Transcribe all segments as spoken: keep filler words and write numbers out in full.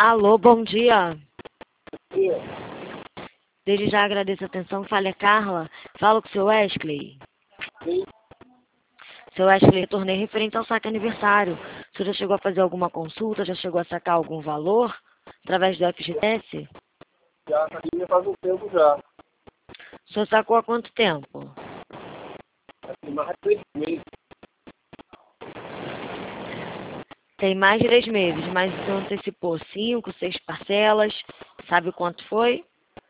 Alô, bom dia. Dia. Desde já agradeço a atenção. Fala, é Carla. Falo com o seu Wesley. Sim. Seu Wesley, retornei referente ao saque aniversário. O senhor já chegou a fazer alguma consulta? Já chegou a sacar algum valor? Através do F G T S? Já sabia faz um tempo já. O senhor sacou há quanto tempo? Assim, mais de três meses. Tem mais de três meses, mas o senhor antecipou cinco, seis parcelas. Sabe quanto foi?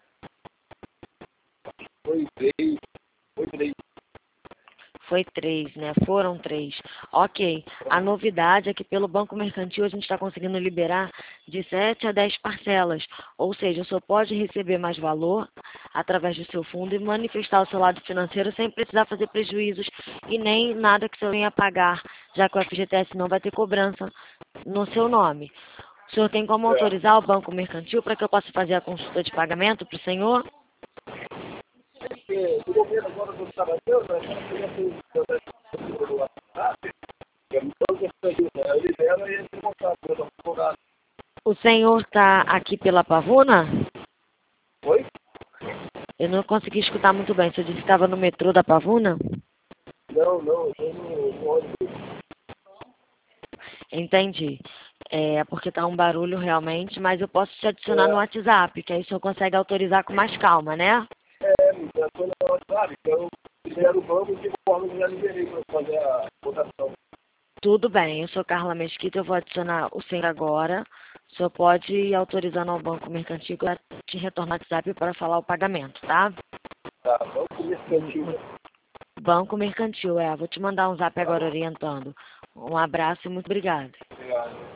Foi três. Foi três. Foi três, né? Foram três. Ok. A novidade é que pelo Banco Mercantil a gente está conseguindo liberar de sete a dez parcelas. Ou seja, o senhor pode receber mais valor através do seu fundo e manifestar o seu lado financeiro sem precisar fazer prejuízos e nem nada que o senhor venha pagar, já que o F G T S não vai ter cobrança no seu nome. O senhor tem como É. autorizar o Banco Mercantil para que eu possa fazer a consulta de pagamento para o senhor? Porque o governo agora do Estado Deus, né? Eu já fiz o WhatsApp. Então, eu libero e entre em contato com o advogado. O senhor está aqui pela Pavuna? Oi? Eu não consegui escutar muito bem. Você disse que estava no metrô da Pavuna? Não, não, eu tô no, no ônibus. Entendi. É porque tá um barulho realmente, mas eu posso te adicionar no É, WhatsApp, que aí o senhor consegue autorizar com mais calma, né? é, eu tô no WhatsApp, então eu libero o banco de forma que eu já liberei para fazer a votação. Tudo bem, eu sou Carla Mesquita, eu vou adicionar o senhor agora. O senhor pode ir autorizando ao Banco Mercantil para te retornar o WhatsApp para falar o pagamento, tá? Tá, banco mercantil. Banco Mercantil, é. Vou te mandar um zap agora orientando. Um abraço e muito obrigada. Obrigado.